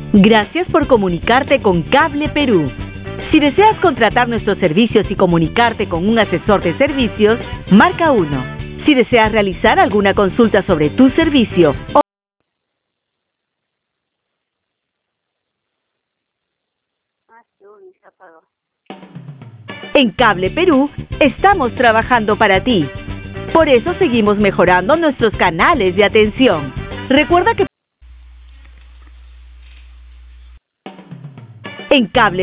Gracias por comunicarte con Cable Perú. Si deseas contratar nuestros servicios y comunicarte con un asesor de servicios, marca 1. Si deseas realizar alguna consulta sobre tu servicio o en Cable Perú, estamos trabajando para ti. Por eso seguimos mejorando nuestros canales de atención. Recuerda que en Cable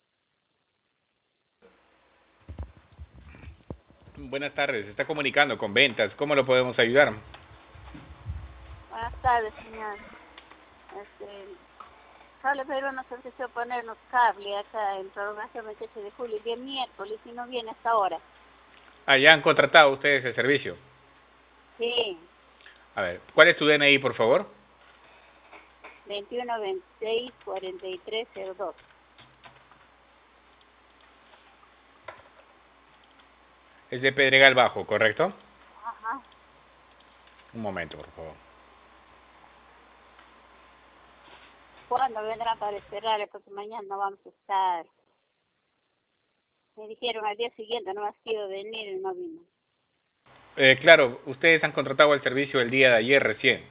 Buenas tardes, se está comunicando con ventas. ¿Cómo lo podemos ayudar? Buenas tardes, señor. Cable Perú nos ofreció ponernos cable acá en prolongación 28 de julio, el día miércoles, y no viene hasta ahora. Ah, ya han contratado ustedes el servicio. Sí. A ver, ¿cuál es tu DNI, por favor? 2126-4302. Es de Pedregal Bajo, ¿correcto? Ajá. Un momento, por favor. ¿Cuándo vendrán para esperarle? Porque mañana no vamos a estar. Me dijeron al día siguiente, no ha sido venir y no vino. Claro, ustedes han contratado el servicio el día de ayer recién.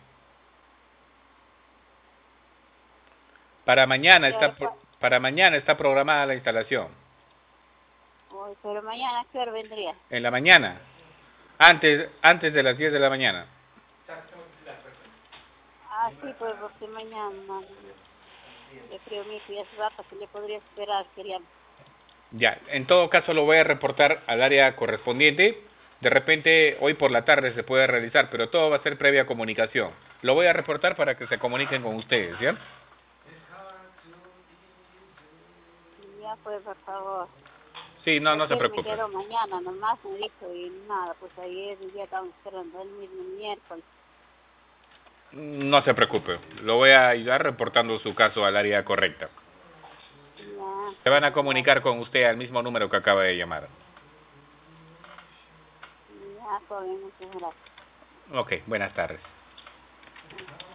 Para mañana está programada la instalación. Uy, pero mañana, ¿a qué hora vendría? En la mañana, antes de las 10 de la mañana. Ah, sí, pues porque mañana, yo creo mi hijo ya se va, que le podría esperar, queríamos. Ya, en todo caso lo voy a reportar al área correspondiente. De repente hoy por la tarde se puede realizar, pero todo va a ser previa comunicación. Lo voy a reportar para que se comuniquen con ustedes, ¿ya? Ya, pues, por favor. Sí, no se preocupe. Me quedó mañana nomás, me dijo, y nada, pues ayer ya estábamos esperando el mismo miércoles. No se preocupe, lo voy a ayudar reportando su caso al área correcta. Ya. Se van a comunicar con usted al mismo número que acaba de llamar. Ya, joven, muchas gracias. Ok, buenas tardes.